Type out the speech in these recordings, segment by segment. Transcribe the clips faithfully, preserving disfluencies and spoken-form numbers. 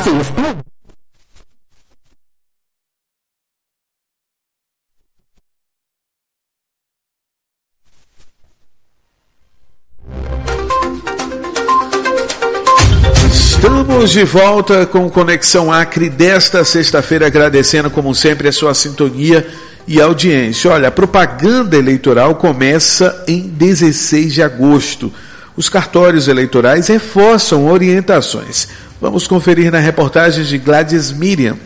Você está... Estamos de volta com Conexão Acre desta sexta-feira, agradecendo como sempre a sua sintonia e audiência. Olha, a propaganda eleitoral começa em dezesseis de agosto. Os cartórios eleitorais reforçam orientações. Vamos conferir na reportagem de Gladys Miriam.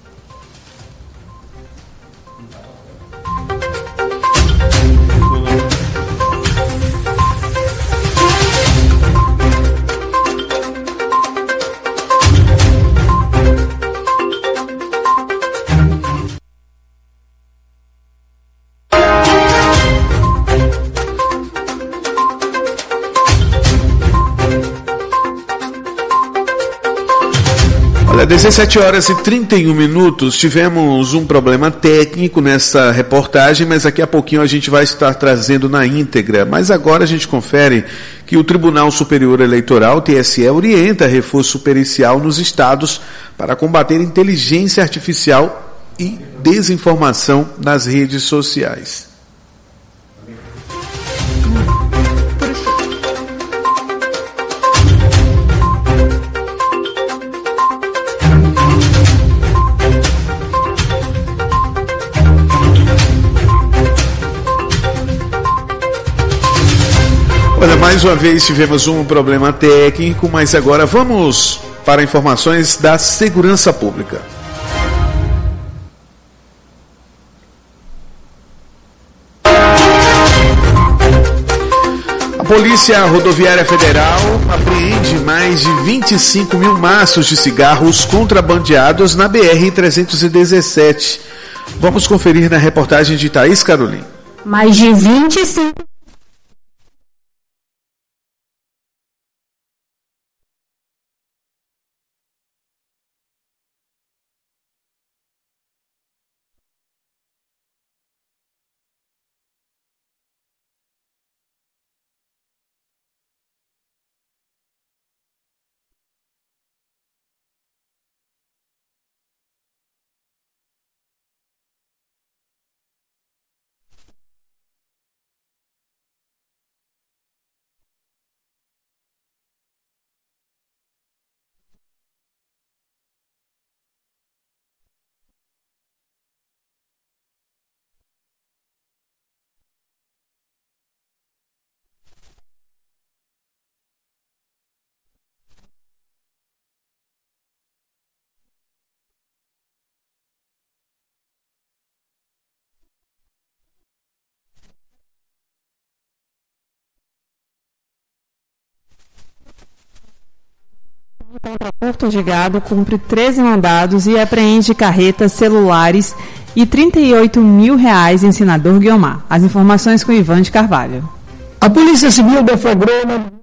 Olha, dezessete horas e trinta e um minutos, tivemos um problema técnico nessa reportagem, mas daqui a pouquinho a gente vai estar trazendo na íntegra. Mas agora a gente confere que o Tribunal Superior Eleitoral, T S E, orienta reforço pericial nos estados para combater inteligência artificial e desinformação nas redes sociais. Olha, mais uma vez tivemos um problema técnico, mas agora vamos para informações da segurança pública. A Polícia Rodoviária Federal apreende mais de vinte e cinco mil maços de cigarros contrabandeados na B R trezentos e dezessete. Vamos conferir na reportagem de Thaís Carolim. Mais de vinte e cinco... Contra Porto de Gado cumpre treze mandados e apreende carretas, celulares e trinta e oito mil reais em Senador Guiomar. As informações com Ivan de Carvalho. A Polícia Civil deflagrou uma...